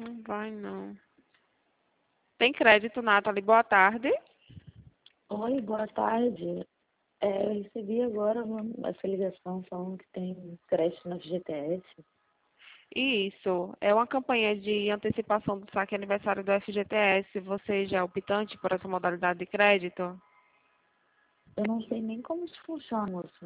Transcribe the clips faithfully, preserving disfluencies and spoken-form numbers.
Não vai, não. Tem crédito, Nathalie? Boa tarde. Oi, boa tarde. É, eu recebi agora uma, essa ligação falando que tem crédito na F G T S. Isso. É uma campanha de antecipação do saque aniversário do F G T S. Você já é optante por essa modalidade de crédito? Eu não sei nem como isso funciona, moça.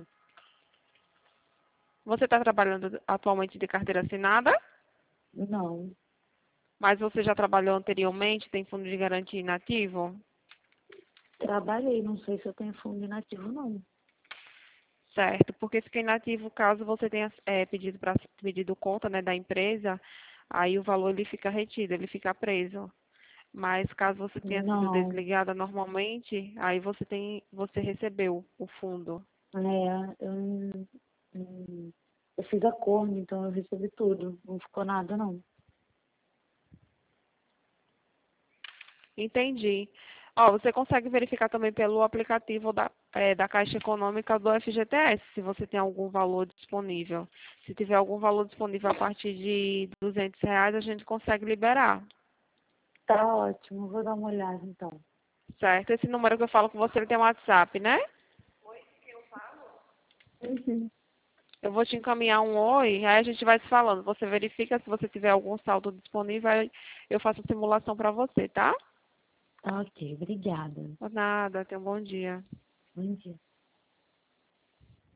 Você está trabalhando atualmente de carteira assinada? Não, Mas você já trabalhou anteriormente? Tem fundo de garantia inativo? trabalhei, não sei se eu tenho fundo inativo, não. Certo, porque fica inativo caso você tenha é, pedido para pedido conta, né, da empresa, aí o valor ele fica retido, ele fica preso. Mas caso você tenha sido Não, desligada normalmente, aí você tem, você recebeu o fundo. é, eu, não- não- eu fiz acordo, então eu recebi tudo. Não ficou nada, não. Entendi. Ó, você consegue verificar também pelo aplicativo da, é, da Caixa Econômica do F G T S, se você tem algum valor disponível. Se tiver algum valor disponível a partir de duzentos reais, a gente consegue liberar. Tá ótimo, vou dar uma olhada, então. Certo? Esse número que eu falo com você, ele tem um WhatsApp, né? Uhum. Eu vou te encaminhar um oi, aí a gente vai se falando. Você verifica se você tiver algum saldo disponível, aí eu faço a simulação para você, tá? Tá ok, obrigada. Por nada, tenha um bom dia. Bom dia.